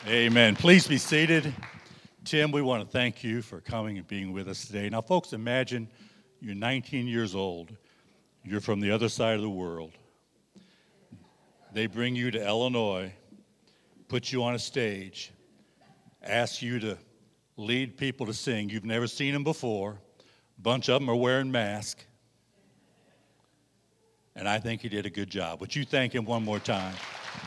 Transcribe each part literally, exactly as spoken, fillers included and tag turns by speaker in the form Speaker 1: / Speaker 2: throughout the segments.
Speaker 1: Amen. Please be seated. Tim, we want to thank you for coming and being with us today. Now, folks, imagine you're nineteen years old. You're from the other side of the world. They bring you to Illinois, put you on a stage, ask you to lead people to sing. You've never seen them before. A bunch of them are wearing masks. And I think he did a good job. Would you thank him one more time?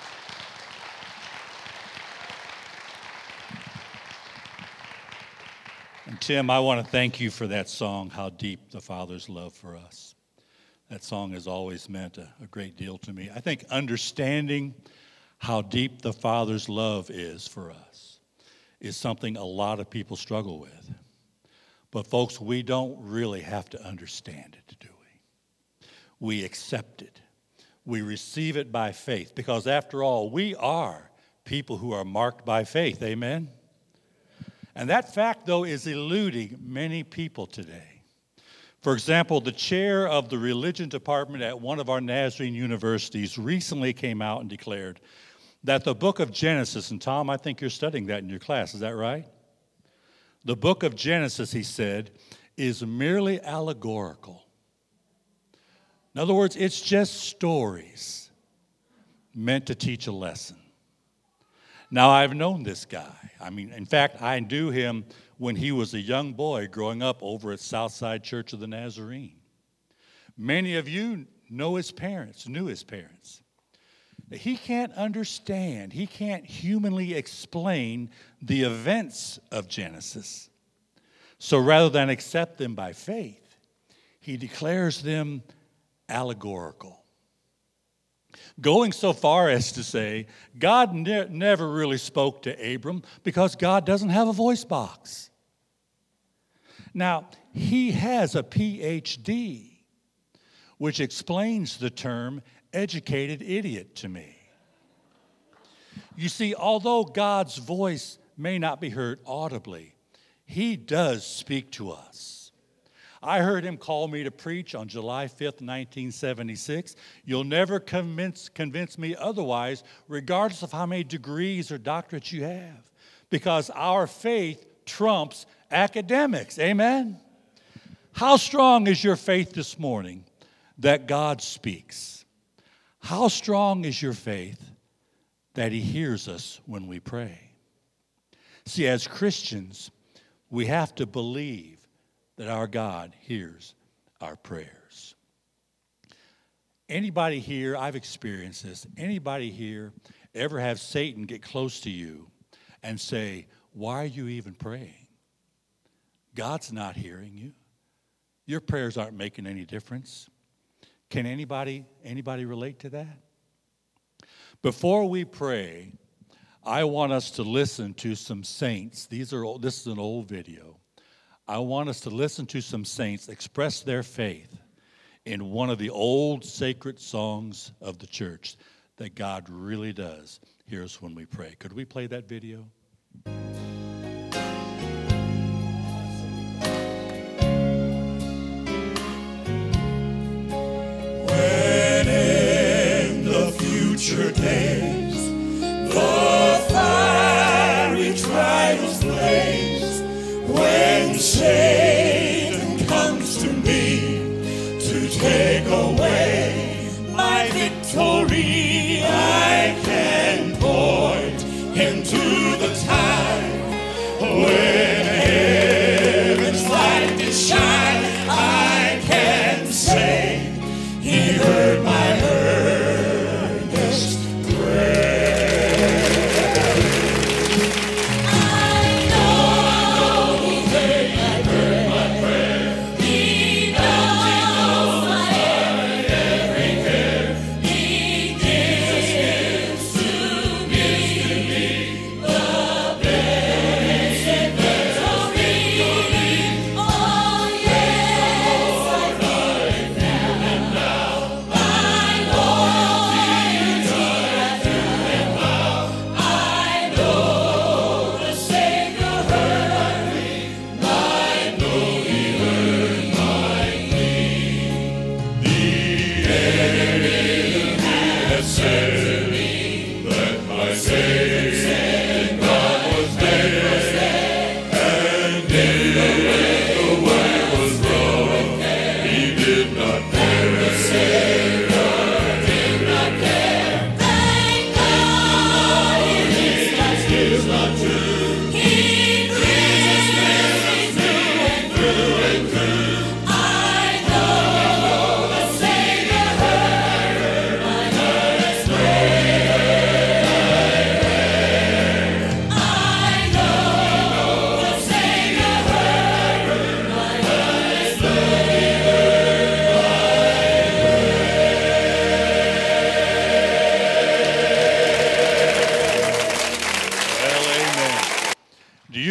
Speaker 1: And Tim, I want to thank you for that song, How Deep the Father's Love for Us. That song has always meant a, a great deal to me. I think understanding how deep the Father's love is for us is something a lot of people struggle with. But folks, we don't really have to understand it, do we? We accept it. We receive it by faith because after all, we are people who are marked by faith, amen? And that fact, though, is eluding many people today. For example, the chair of the religion department at one of our Nazarene universities recently came out and declared that the book of Genesis, and Tom, I think you're studying that in your class, is that right? The book of Genesis, he said, is merely allegorical. In other words, it's just stories meant to teach a lesson. Now, I've known this guy. I mean, in fact, I knew him when he was a young boy growing up over at Southside Church of the Nazarene. Many of you know his parents, knew his parents. He can't understand, he can't humanly explain the events of Genesis. So rather than accept them by faith, he declares them allegorical. Going so far as to say, God ne- never really spoke to Abram because God doesn't have a voice box. Now, he has a P H D, which explains the term educated idiot to me. You see, although God's voice may not be heard audibly, he does speak to us. I heard him call me to preach on July fifth, nineteen seventy-six. You'll never convince, convince me otherwise, regardless of how many degrees or doctorates you have, because our faith trumps academics. Amen? How strong is your faith this morning that God speaks? How strong is your faith that he hears us when we pray? See, as Christians, we have to believe that our God hears our prayers. Anybody here, I've experienced this, anybody here ever have Satan get close to you and say, why are you even praying? God's not hearing you. Your prayers aren't making any difference. Can anybody, anybody relate to that? Before we pray, I want us to listen to some saints. These are this is an old video. I want us to listen to some saints express their faith in one of the old sacred songs of the church that God really does hear us when we pray. Could we play that video?
Speaker 2: When in the future days the fiery trials blaze, when Satan comes to me to take away my victory, I can point him to the time when heaven's light did shine. I can say he heard my earnest prayer. Said to me, let my faith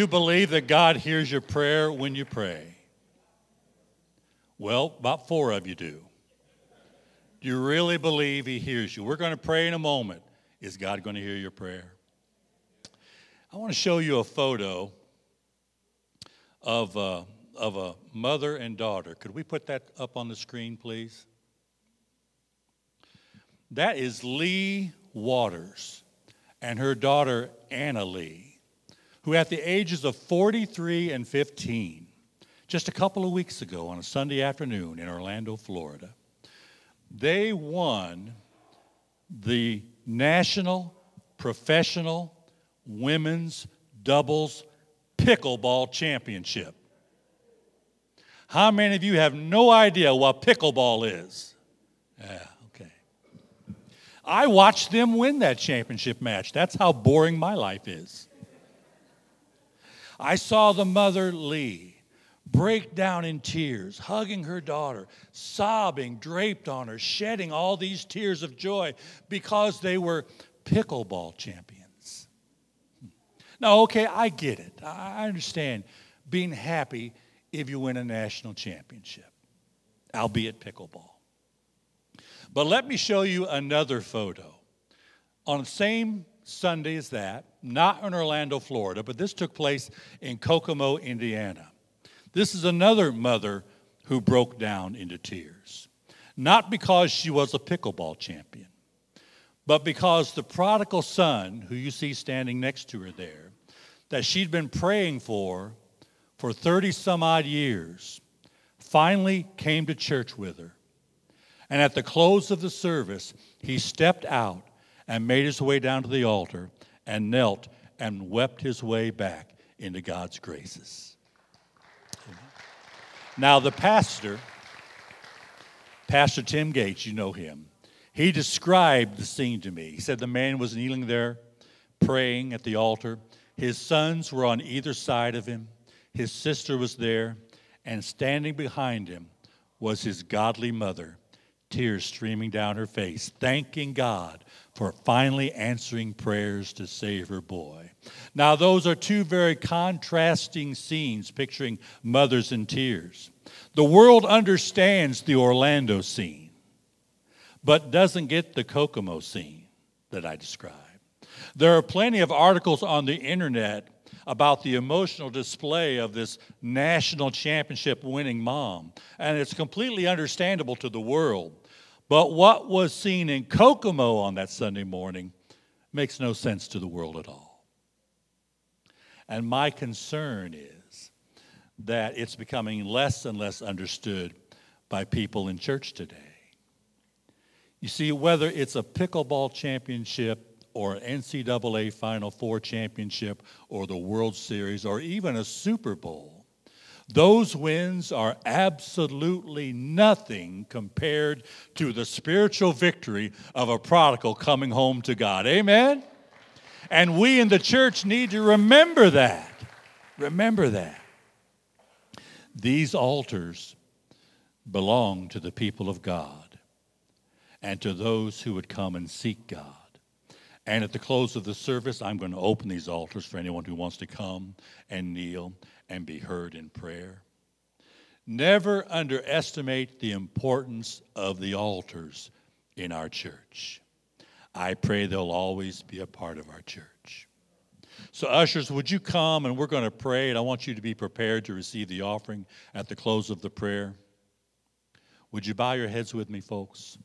Speaker 1: you believe that God hears your prayer when you pray? Well, about four of you do. Do you really believe he hears you? We're going to pray in a moment. Is God going to hear your prayer? I want to show you a photo of a, of a mother and daughter. Could we put that up on the screen, please? That is Lee Waters and her daughter, Anna Lee, who at the ages of forty-three and fifteen, just a couple of weeks ago on a Sunday afternoon in Orlando, Florida, they won the National Professional Women's Doubles Pickleball Championship. How many of you have no idea what pickleball is? Yeah, okay. I watched them win that championship match. That's how boring my life is. I saw the mother, Lee, break down in tears, hugging her daughter, sobbing, draped on her, shedding all these tears of joy because they were pickleball champions. Now, okay, I get it. I understand being happy if you win a national championship, albeit pickleball. But let me show you another photo. On the same Sunday as that, not in Orlando, Florida, but this took place in Kokomo, Indiana. This is another mother who broke down into tears, not because she was a pickleball champion, but because the prodigal son, who you see standing next to her there, that she'd been praying for for thirty some odd years, finally came to church with her. And at the close of the service, he stepped out and made his way down to the altar and knelt and wept his way back into God's graces. Now, the pastor, Pastor Tim Gates, you know him, he described the scene to me. He said the man was kneeling there, praying at the altar. His sons were on either side of him. His sister was there, and standing behind him was his godly mother, tears streaming down her face, thanking God for finally answering prayers to save her boy. Now, those are two very contrasting scenes, picturing mothers in tears. The world understands the Orlando scene, but doesn't get the Kokomo scene that I described. There are plenty of articles on the internet about the emotional display of this national championship winning mom, and it's completely understandable to the world. But what was seen in Kokomo on that Sunday morning makes no sense to the world at all. And my concern is that it's becoming less and less understood by people in church today. You see, whether it's a pickleball championship or an N C double A Final Four championship or the World Series or even a Super Bowl, those wins are absolutely nothing compared to the spiritual victory of a prodigal coming home to God. Amen? And we in the church need to remember that. Remember that. These altars belong to the people of God and to those who would come and seek God. And at the close of the service, I'm going to open these altars for anyone who wants to come and kneel and be heard in prayer. Never underestimate the importance of the altars in our church. I pray they'll always be a part of our church. So ushers, would you come and we're going to pray, and I want you to be prepared to receive the offering at the close of the prayer. Would you bow your heads with me, folks?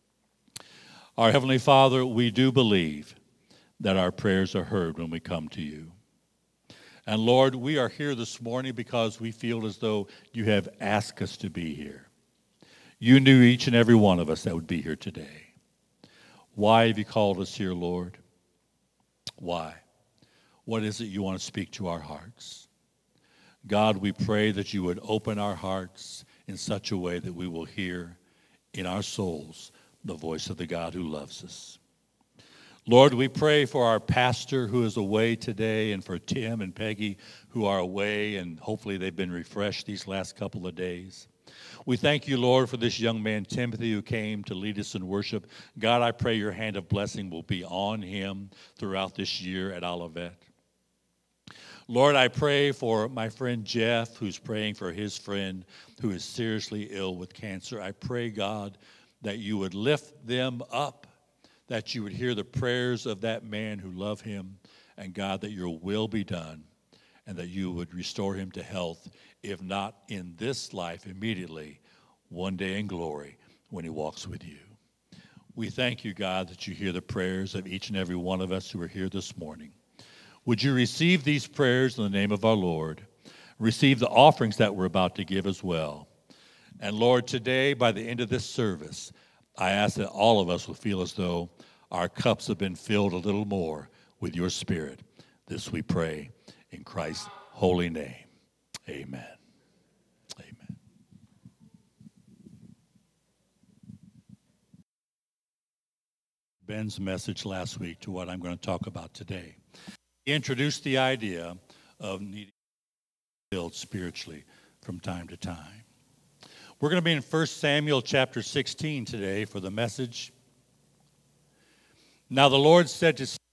Speaker 1: Our Heavenly Father, we do believe that our prayers are heard when we come to you. And Lord, we are here this morning because we feel as though you have asked us to be here. You knew each and every one of us that would be here today. Why have you called us here, Lord? Why? What is it you want to speak to our hearts? God, we pray that you would open our hearts in such a way that we will hear in our souls the voice of the God who loves us. Lord, we pray for our pastor who is away today and for Tim and Peggy who are away, and hopefully they've been refreshed these last couple of days. We thank you, Lord, for this young man, Timothy, who came to lead us in worship. God, I pray your hand of blessing will be on him throughout this year at Olivet. Lord, I pray for my friend Jeff, who's praying for his friend who is seriously ill with cancer. I pray, God, that you would lift them up, that you would hear the prayers of that man who loved him, and God, that your will be done, and that you would restore him to health, if not in this life immediately, one day in glory when he walks with you. We thank you, God, that you hear the prayers of each and every one of us who are here this morning. Would you receive these prayers in the name of our Lord? Receive the offerings that we're about to give as well. And Lord, today, by the end of this service, I ask that all of us will feel as though our cups have been filled a little more with your Spirit. This we pray in Christ's holy name. Amen. Amen. Ben's message last week to what I'm going to talk about today. He introduced the idea of needing to build spiritually from time to time. We're going to be in First Samuel chapter sixteen today for the message. Now the Lord said to Samuel,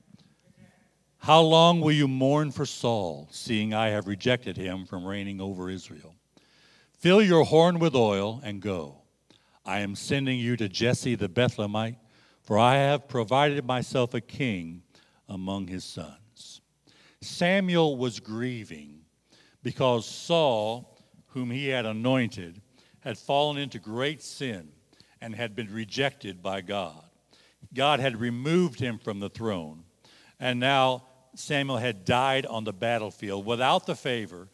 Speaker 1: how long will you mourn for Saul, seeing I have rejected him from reigning over Israel? Fill your horn with oil and go. I am sending you to Jesse the Bethlehemite, for I have provided myself a king among his sons. Samuel was grieving because Saul, whom he had anointed, had fallen into great sin and had been rejected by God. God had removed him from the throne, and now Samuel had died on the battlefield without the favor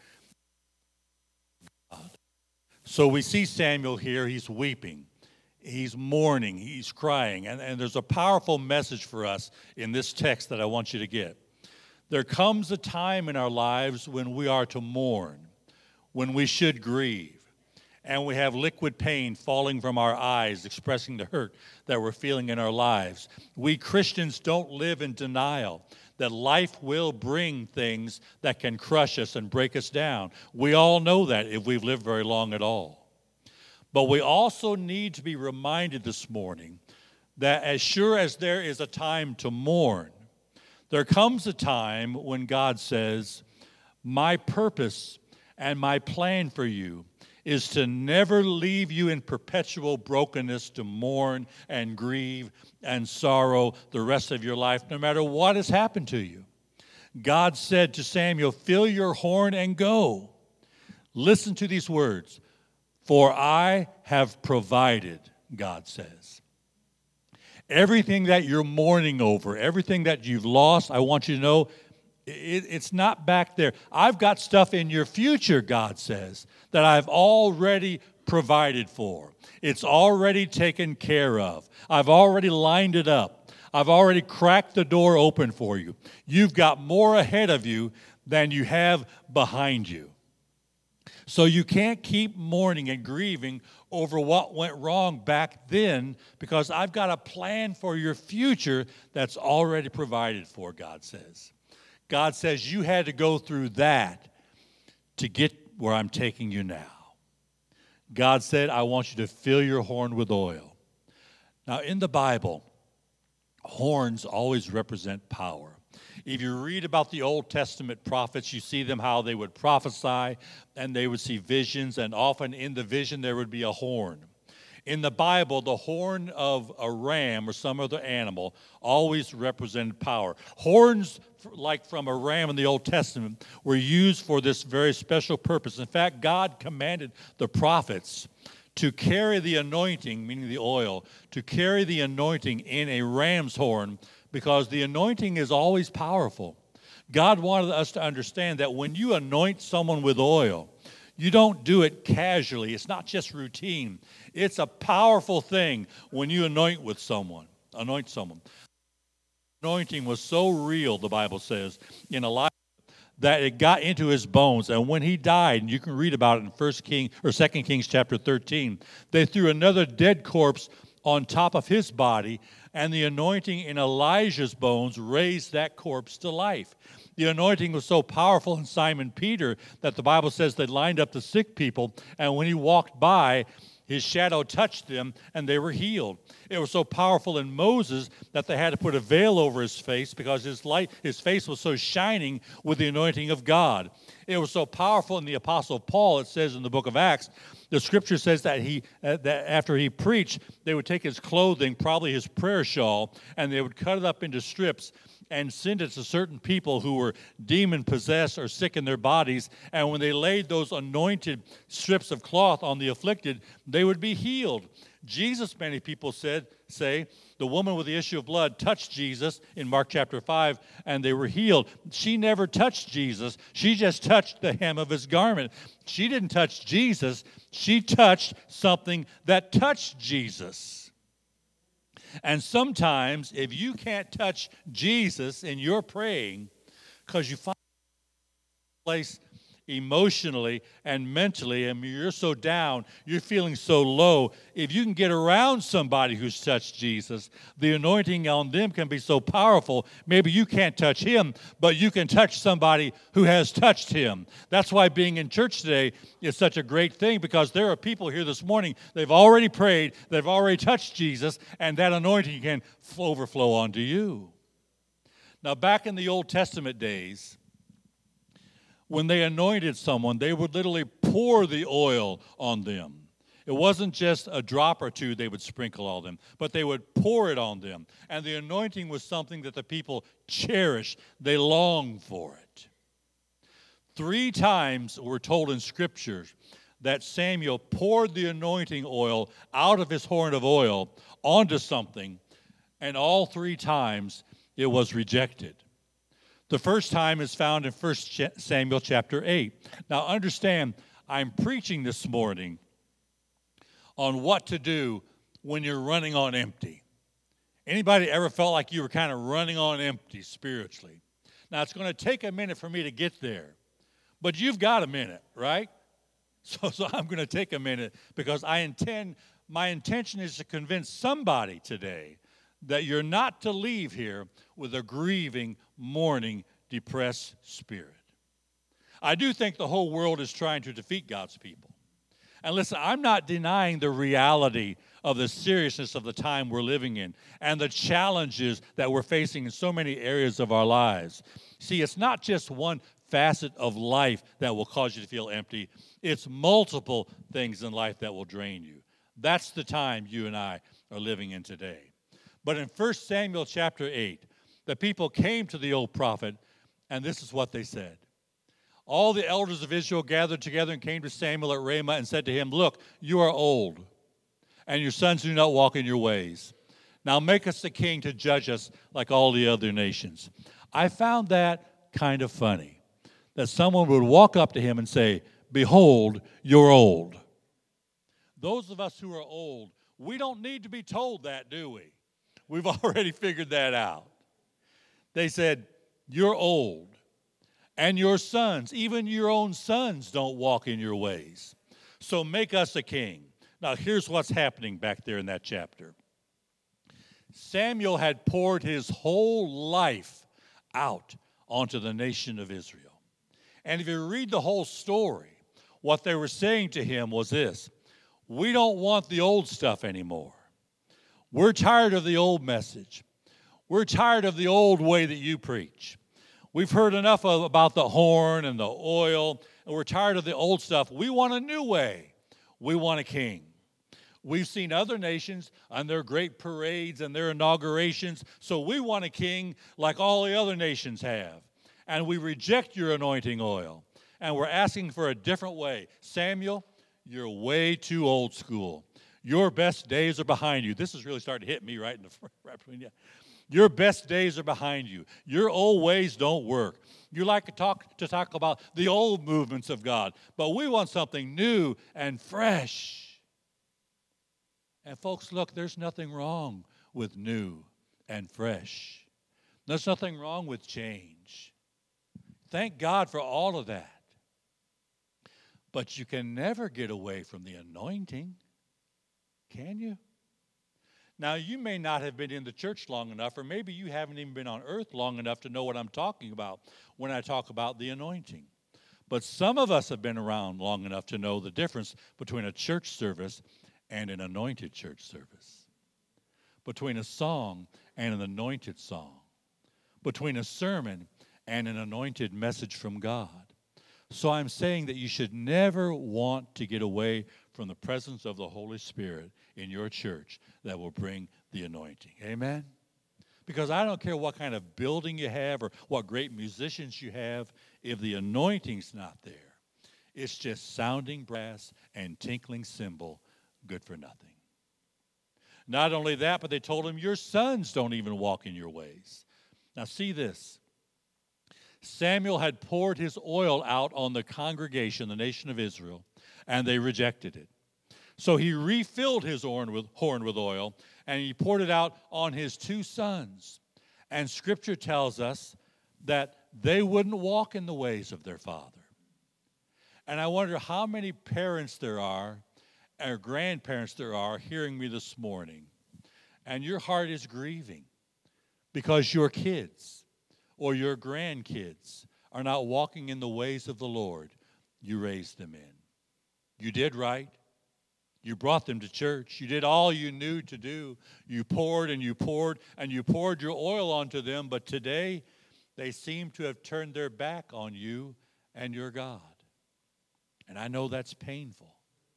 Speaker 1: of God. So we see Samuel here, he's weeping, he's mourning, he's crying, and, and there's a powerful message for us in this text that I want you to get. There comes a time in our lives when we are to mourn, when we should grieve, and we have liquid pain falling from our eyes, expressing the hurt that we're feeling in our lives. We Christians don't live in denial that life will bring things that can crush us and break us down. We all know that if we've lived very long at all. But we also need to be reminded this morning that as sure as there is a time to mourn, there comes a time when God says, my purpose and my plan for you is to never leave you in perpetual brokenness, to mourn and grieve and sorrow the rest of your life, no matter what has happened to you. God said to Samuel, fill your horn and go. Listen to these words. For I have provided, God says. Everything that you're mourning over, everything that you've lost, I want you to know, it, it's not back there. I've got stuff in your future, God says, that I've already provided for. It's already taken care of. I've already lined it up. I've already cracked the door open for you. You've got more ahead of you than you have behind you. So you can't keep mourning and grieving over what went wrong back then, because I've got a plan for your future that's already provided for, God says. God says you had to go through that to get where I'm taking you now. God said, I want you to fill your horn with oil. Now, in the Bible, horns always represent power. If you read about the Old Testament prophets, you see them how they would prophesy and they would see visions, and often in the vision there would be a horn. In the Bible, the horn of a ram or some other animal always represented power. Horns, like from a ram in the Old Testament, were used for this very special purpose. In fact, God commanded the prophets to carry the anointing, meaning the oil, to carry the anointing in a ram's horn, because the anointing is always powerful. God wanted us to understand that when you anoint someone with oil, you don't do it casually. It's not just routine. It's a powerful thing when you anoint with someone, anoint someone. Anointing was so real, the Bible says, in Elijah, that it got into his bones. And when he died, and you can read about it in First King or Second Kings chapter thirteen, they threw another dead corpse on top of his body, and the anointing in Elijah's bones raised that corpse to life. The anointing was so powerful in Simon Peter that the Bible says they lined up the sick people, and when he walked by, His shadow touched them, and they were healed. It was so powerful in Moses that they had to put a veil over his face because his light, his face was so shining with the anointing of God. It was so powerful in the Apostle Paul, it says in the book of Acts, the scripture says that he, uh, that after he preached, they would take his clothing, probably his prayer shawl, and they would cut it up into strips and send it to certain people who were demon-possessed or sick in their bodies. And when they laid those anointed strips of cloth on the afflicted, they would be healed. Jesus, many people said, say, the woman with the issue of blood touched Jesus in Mark chapter five, and they were healed. She never touched Jesus. She just touched the hem of his garment. She didn't touch Jesus. She touched something that touched Jesus. And sometimes, if you can't touch Jesus in your praying, because you find a place emotionally and mentally, and you're so down, you're feeling so low, if you can get around somebody who's touched Jesus, the anointing on them can be so powerful. Maybe you can't touch him, but you can touch somebody who has touched him. That's why being in church today is such a great thing, because there are people here this morning, they've already prayed, they've already touched Jesus, and that anointing can overflow onto you. Now, back in the Old Testament days, when they anointed someone, they would literally pour the oil on them. It wasn't just a drop or two they would sprinkle on them, but they would pour it on them. And the anointing was something that the people cherished. They longed for it. Three times we're told in Scripture that Samuel poured the anointing oil out of his horn of oil onto something, and all three times it was rejected. The first time is found in First Samuel chapter eight. Now understand, I'm preaching this morning on what to do when you're running on empty. Anybody ever felt like you were kind of running on empty spiritually? Now it's going to take a minute for me to get there, but you've got a minute, right? So, so I'm going to take a minute because I intend, my intention is to convince somebody today that you're not to leave here with a grieving, mourning, depressed spirit. I do think the whole world is trying to defeat God's people. And listen, I'm not denying the reality of the seriousness of the time we're living in and the challenges that we're facing in so many areas of our lives. See, it's not just one facet of life that will cause you to feel empty. It's multiple things in life that will drain you. That's the time you and I are living in today. But in First Samuel chapter eight, the people came to the old prophet, and this is what they said. All the elders of Israel gathered together and came to Samuel at Ramah and said to him, "Look, you are old, and your sons do not walk in your ways. Now make us a king to judge us like all the other nations." I found that kind of funny, that someone would walk up to him and say, "Behold, you're old." Those of us who are old, we don't need to be told that, do we? We've already figured that out. They said, "You're old, and your sons, even your own sons, don't walk in your ways. So make us a king." Now, here's what's happening back there in that chapter. Samuel had poured his whole life out onto the nation of Israel. And if you read the whole story, what they were saying to him was this: "We don't want the old stuff anymore. We're tired of the old message. We're tired of the old way that you preach. We've heard enough of, about the horn and the oil, and we're tired of the old stuff. We want a new way. We want a king. We've seen other nations on their great parades and their inaugurations, so we want a king like all the other nations have. And we reject your anointing oil, and we're asking for a different way. Samuel, you're way too old school. Your best days are behind you." This is really starting to hit me right in the front, right between you. Your best days are behind you. Your old ways don't work. You like to talk to talk about the old movements of God, but we want something new and fresh. And folks, look, there's nothing wrong with new and fresh. There's nothing wrong with change. Thank God for all of that. But you can never get away from the anointing. Can you? Now, you may not have been in the church long enough, or maybe you haven't even been on earth long enough to know what I'm talking about when I talk about the anointing. But some of us have been around long enough to know the difference between a church service and an anointed church service, between a song and an anointed song, between a sermon and an anointed message from God. So I'm saying that you should never want to get away from the presence of the Holy Spirit in your church that will bring the anointing. Amen? Because I don't care what kind of building you have or what great musicians you have, if the anointing's not there, it's just sounding brass and tinkling cymbal, good for nothing. Not only that, but they told him, your sons don't even walk in your ways. Now see this. Samuel had poured his oil out on the congregation, the nation of Israel, and they rejected it. So he refilled his horn with, horn with oil, and he poured it out on his two sons. And Scripture tells us that they wouldn't walk in the ways of their father. And I wonder how many parents there are, or grandparents there are, hearing me this morning, and your heart is grieving because your kids or your grandkids are not walking in the ways of the Lord you raised them in. You did right. You brought them to church. You did all you knew to do. You poured and you poured and you poured your oil onto them, but today they seem to have turned their back on you and your God. And I know that's painful.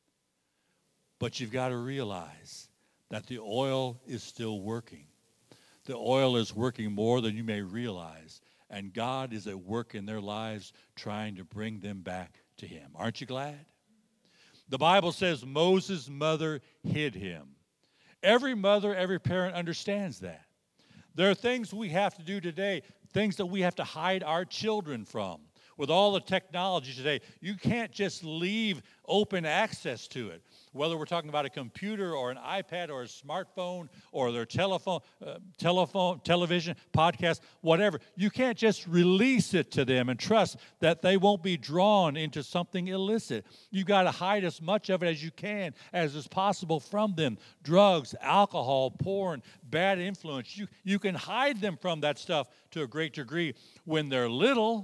Speaker 1: But you've got to realize that the oil is still working. The oil is working more than you may realize. And God is at work in their lives trying to bring them back to him. Aren't you glad? The Bible says Moses' mother hid him. Every mother, every parent understands that. There are things we have to do today, things that we have to hide our children from. With all the technology today, you can't just leave open access to it. Whether we're talking about a computer or an iPad or a smartphone or their telephone, uh, telephone, television, podcast, whatever. You can't just release it to them and trust that they won't be drawn into something illicit. You've got to hide as much of it as you can, as is possible from them. Drugs, alcohol, porn, bad influence. You, you can hide them from that stuff to a great degree when they're little.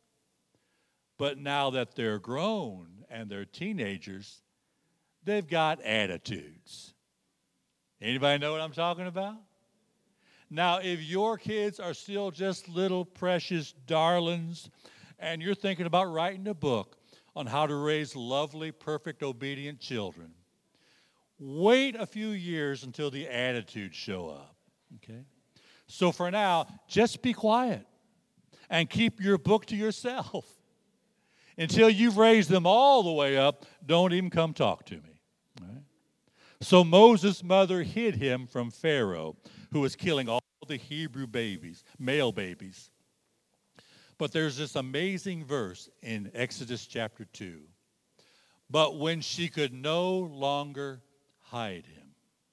Speaker 1: But now that they're grown and they're teenagers, they've got attitudes. Anybody know what I'm talking about? Now, if your kids are still just little precious darlings and you're thinking about writing a book on how to raise lovely, perfect, obedient children, wait a few years until the attitudes show up, okay? So for now, just be quiet and keep your book to yourself. Until you've raised them all the way up, don't even come talk to me. All right? So Moses' mother hid him from Pharaoh, who was killing all the Hebrew babies, male babies. But there's this amazing verse in Exodus chapter two. But when she could no longer hide him.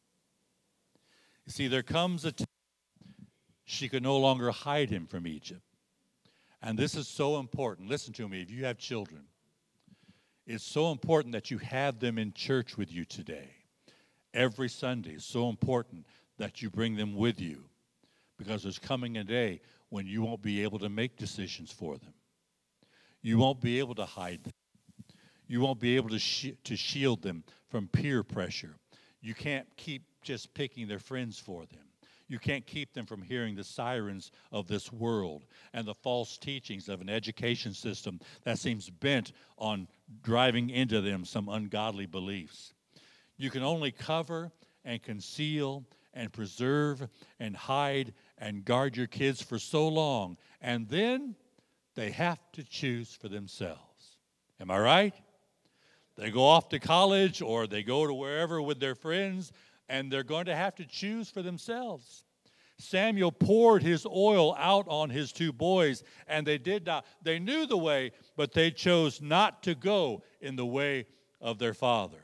Speaker 1: You see, there comes a time she could no longer hide him from Egypt. And this is so important. Listen to me, if you have children, it's so important that you have them in church with you today. Every Sunday is so important that you bring them with you, because there's coming a day when you won't be able to make decisions for them. You won't be able to hide them. You won't be able to, sh- to shield them from peer pressure. You can't keep just picking their friends for them. You can't keep them from hearing the sirens of this world and the false teachings of an education system that seems bent on driving into them some ungodly beliefs. You can only cover and conceal and preserve and hide and guard your kids for so long, and then they have to choose for themselves. Am I right? They go off to college or they go to wherever with their friends, and they're going to have to choose for themselves. Samuel poured his oil out on his two boys, and they did not. They knew the way, but they chose not to go in the way of their father.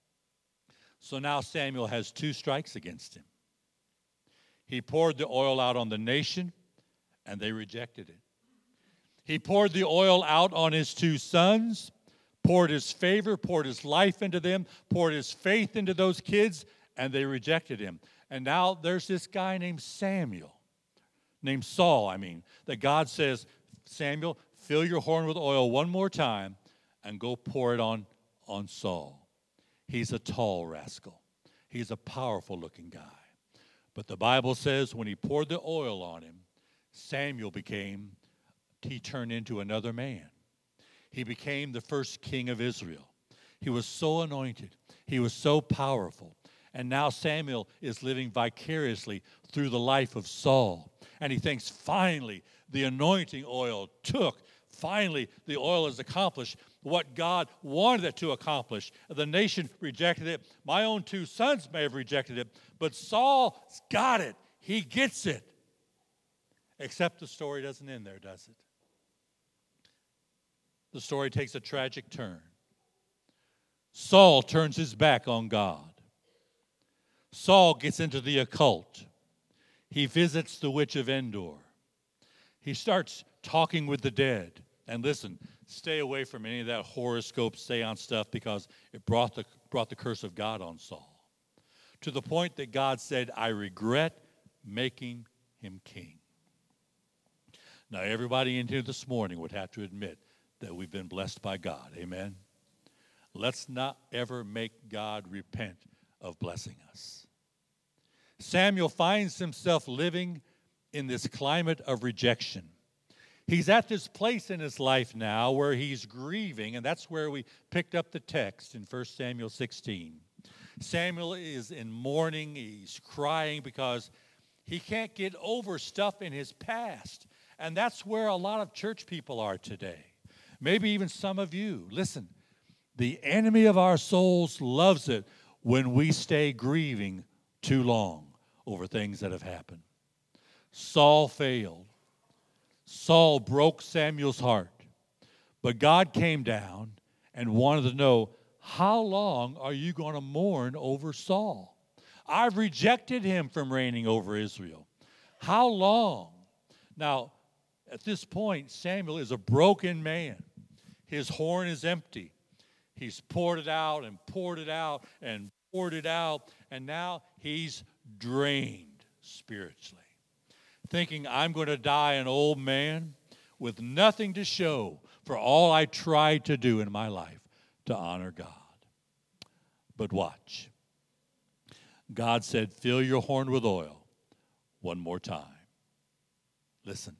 Speaker 1: So now Samuel has two strikes against him. He poured the oil out on the nation, and they rejected it. He poured the oil out on his two sons, poured his favor, poured his life into them, poured his faith into those kids, and they rejected him. And now there's this guy named Samuel, named Saul, I mean, that God says, Samuel, fill your horn with oil one more time and go pour it on, on Saul. He's a tall rascal. He's a powerful-looking guy. But the Bible says when he poured the oil on him, Samuel became, he turned into another man. He became the first king of Israel. He was so anointed. He was so powerful. And now Samuel is living vicariously through the life of Saul. And he thinks, finally, the anointing oil took. Finally, the oil has accomplished what God wanted it to accomplish. The nation rejected it. My own two sons may have rejected it, but Saul's got it. He gets it. Except the story doesn't end there, does it? The story takes a tragic turn. Saul turns his back on God. Saul gets into the occult. He visits the witch of Endor. He starts talking with the dead. And listen, stay away from any of that horoscope seance stuff because it brought the, brought the curse of God on Saul. To the point that God said, I regret making him king. Now, everybody in here this morning would have to admit that we've been blessed by God. Amen? Let's not ever make God repent of blessing us. Samuel finds himself living in this climate of rejection. He's at this place in his life now where he's grieving, and that's where we picked up the text in First Samuel sixteen. Samuel is in mourning. He's crying because he can't get over stuff in his past. And that's where a lot of church people are today. Maybe even some of you. Listen, the enemy of our souls loves it when we stay grieving too long over things that have happened. Saul failed. Saul broke Samuel's heart. But God came down and wanted to know, how long are you going to mourn over Saul? I've rejected him from reigning over Israel. How long? Now, at this point, Samuel is a broken man. His horn is empty. He's poured it out and poured it out and poured it out, and now he's drained spiritually, thinking, I'm going to die an old man with nothing to show for all I tried to do in my life to honor God. But watch. God said, fill your horn with oil one more time. Listen,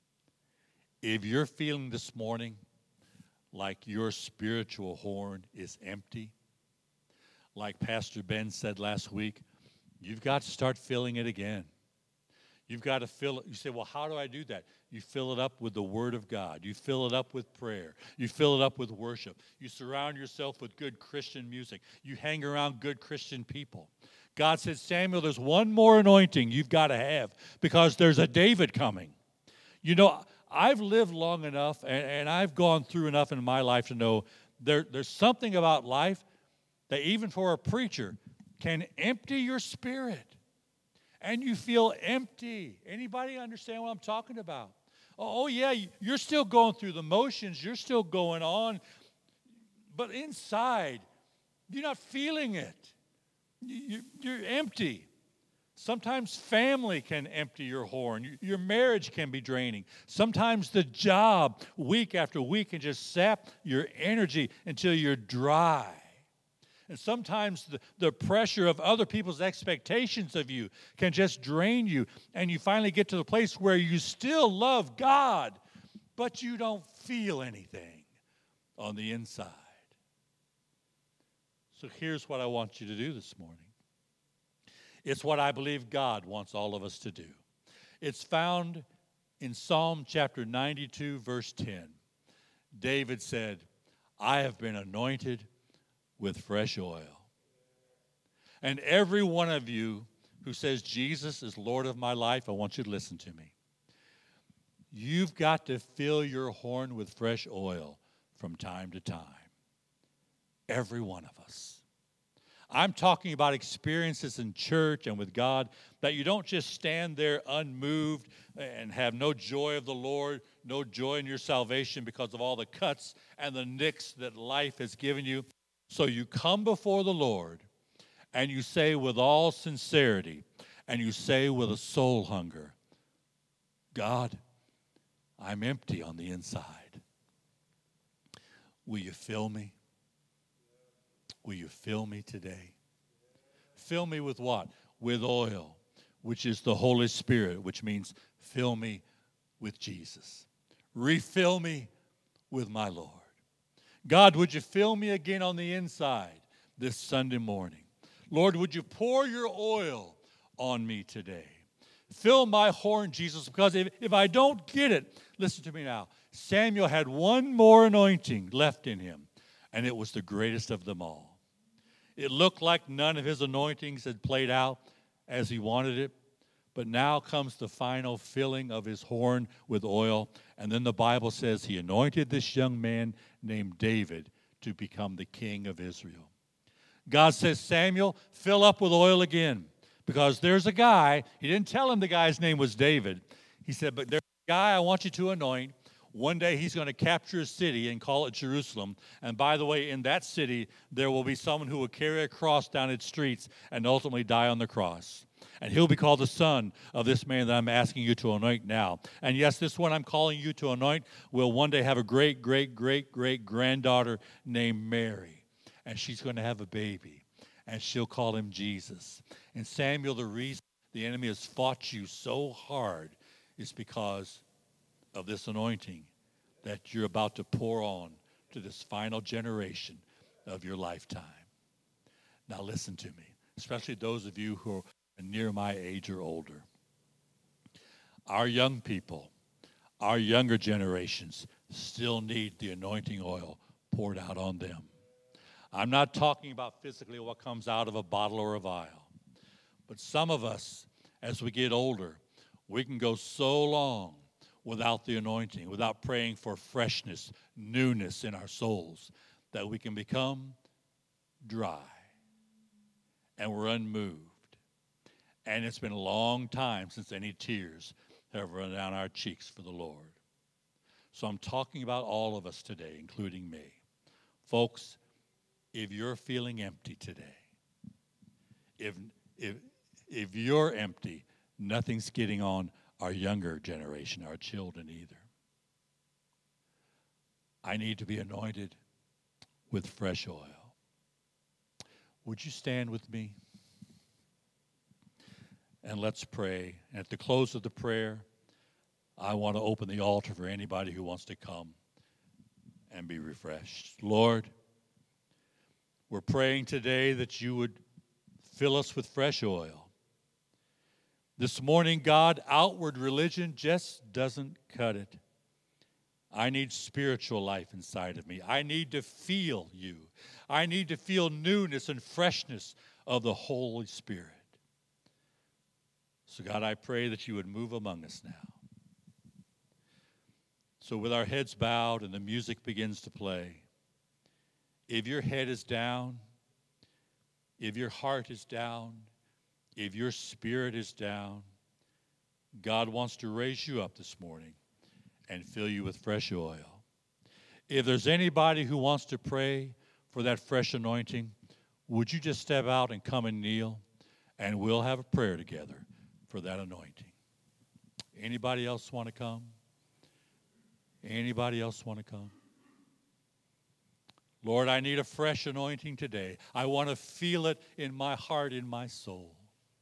Speaker 1: if you're feeling this morning like your spiritual horn is empty, like Pastor Ben said last week, you've got to start filling it again. You've got to fill it. You say, well, how do I do that? You fill it up with the Word of God. You fill it up with prayer. You fill it up with worship. You surround yourself with good Christian music. You hang around good Christian people. God said, Samuel, there's one more anointing you've got to have because there's a David coming. You know, I've lived long enough and, and I've gone through enough in my life to know there, there's something about life that even for a preacher can empty your spirit. And you feel empty. Anybody understand what I'm talking about? Oh, yeah, you're still going through the motions. You're still going on. But inside, you're not feeling it. You're empty. Sometimes family can empty your horn. Your marriage can be draining. Sometimes the job, week after week, can just sap your energy until you're dry. And sometimes the, the pressure of other people's expectations of you can just drain you. And you finally get to the place where you still love God, but you don't feel anything on the inside. So here's what I want you to do this morning. It's what I believe God wants all of us to do. It's found in Psalm chapter ninety-two, verse ten. David said, I have been anointed with fresh oil. And every one of you who says Jesus is Lord of my life, I want you to listen to me. You've got to fill your horn with fresh oil from time to time. Every one of us. I'm talking about experiences in church and with God that you don't just stand there unmoved and have no joy of the Lord, no joy in your salvation because of all the cuts and the nicks that life has given you. So you come before the Lord and you say with all sincerity and you say with a soul hunger, God, I'm empty on the inside. Will you fill me? will you fill me today? Fill me with what? With oil, which is the Holy Spirit, which means fill me with Jesus. Refill me with my Lord. God, would you fill me again on the inside this Sunday morning? Lord, would you pour your oil on me today? Fill my horn, Jesus, because if, if I don't get it, listen to me now. Samuel had one more anointing left in him, and it was the greatest of them all. It looked like none of his anointings had played out as he wanted it, but now comes the final filling of his horn with oil, and then the Bible says he anointed this young man named David to become the king of Israel. God says, Samuel, fill up with oil again, because there's a guy. He didn't tell him the guy's name was David. He said, but there's a guy I want you to anoint. One day he's going to capture a city and call it Jerusalem. And by the way, in that city, there will be someone who will carry a cross down its streets and ultimately die on the cross. And he'll be called the son of this man that I'm asking you to anoint now. And yes, this one I'm calling you to anoint will one day have a great, great, great, great granddaughter named Mary. And she's going to have a baby. And she'll call him Jesus. And Samuel, the reason the enemy has fought you so hard is because of this anointing that you're about to pour on to this final generation of your lifetime. Now listen to me, especially those of you who are near my age or older. Our young people, our younger generations still need the anointing oil poured out on them. I'm not talking about physically what comes out of a bottle or a vial, but some of us, as we get older, we can go so long without the anointing, without praying for freshness, newness in our souls, that we can become dry and we're unmoved. And it's been a long time since any tears have run down our cheeks for the Lord. So I'm talking about all of us today, including me. Folks, if you're feeling empty today, if if if you're empty, nothing's getting on our younger generation, our children either. I need to be anointed with fresh oil. Would you stand with me? And let's pray. At the close of the prayer, I want to open the altar for anybody who wants to come and be refreshed. Lord, we're praying today that you would fill us with fresh oil. This morning, God, outward religion just doesn't cut it. I need spiritual life inside of me. I need to feel you. I need to feel newness and freshness of the Holy Spirit. So, God, I pray that you would move among us now. So with our heads bowed and the music begins to play, if your head is down, if your heart is down, if your spirit is down, God wants to raise you up this morning and fill you with fresh oil. If there's anybody who wants to pray for that fresh anointing, would you just step out and come and kneel, and we'll have a prayer together for that anointing. Anybody else want to come? Anybody else want to come? Lord, I need a fresh anointing today. I want to feel it in my heart, in my soul.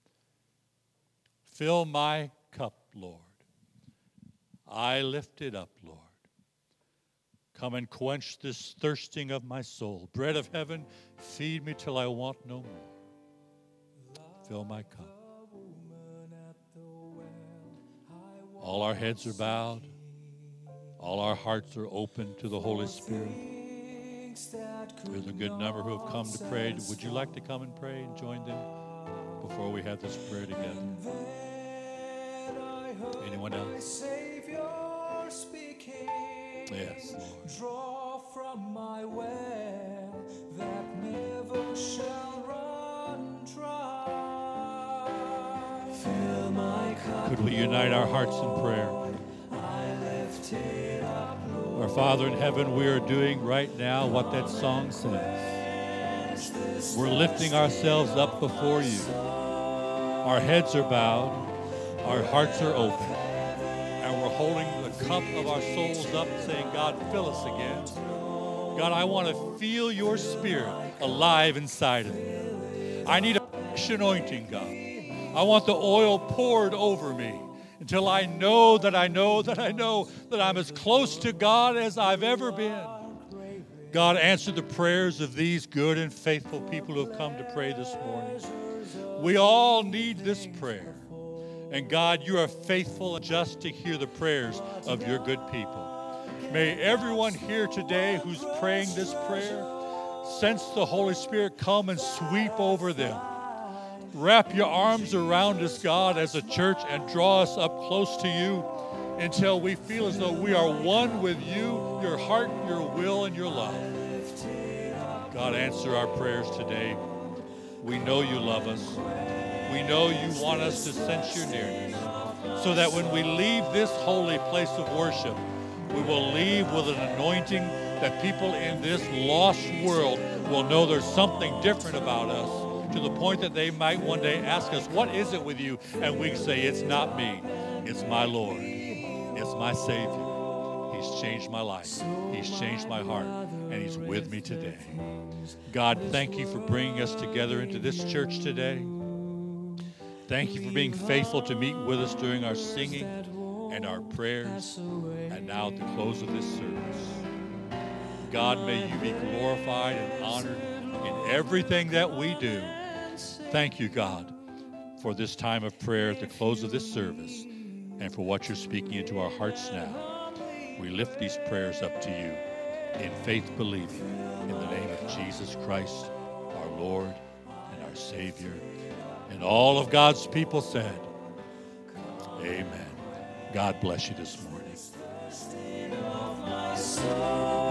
Speaker 1: Fill my cup, Lord. I lift it up, Lord. Come and quench this thirsting of my soul. Bread of heaven, feed me till I want no more. Fill my cup. All our heads are bowed. All our hearts are open to the Holy Spirit. There's a good number who have come to pray. Would you like to come and pray and join them before we have this prayer together? Anyone else? Yes, Lord.
Speaker 2: Draw from my well that never shall run dry. Fill my cup.
Speaker 1: Could we unite our hearts in prayer?
Speaker 2: I lift it up, Lord.
Speaker 1: Our Father in heaven, we are doing right now what that song says. We're lifting ourselves up before you. Our heads are bowed. Our hearts are open. And we're holding the cup of our souls up, saying, God, fill us again. God, I want to feel your Spirit alive inside of me. I need a fresh anointing, God. I want the oil poured over me until I know that I know that I know that I'm as close to God as I've ever been. God, answer the prayers of these good and faithful people who have come to pray this morning. We all need this prayer. And God, you are faithful and just to hear the prayers of your good people. May everyone here today who's praying this prayer sense the Holy Spirit come and sweep over them. Wrap your arms around us, God, as a church and draw us up close to you until we feel as though we are one with you, your heart, your will, and your love. God, answer our prayers today. We know you love us. We know you want us to sense your nearness so that when we leave this holy place of worship, we will leave with an anointing that people in this lost world will know there's something different about us, to the point that they might one day ask us, what is it with you? And we say, it's not me, it's my Lord, it's my Savior. He's changed my life, he's changed my heart, and he's with me today. God, thank you for bringing us together into this church today. Thank you for being faithful to meet with us during our singing and our prayers, and now at the close of this service. God, may you be glorified and honored in everything that we do. Thank you, God, for this time of prayer at the close of this service and for what you're speaking into our hearts now. We lift these prayers up to you in faith believing in the name of Jesus Christ, our Lord and our Savior. And all of God's people said, amen. God bless you this morning.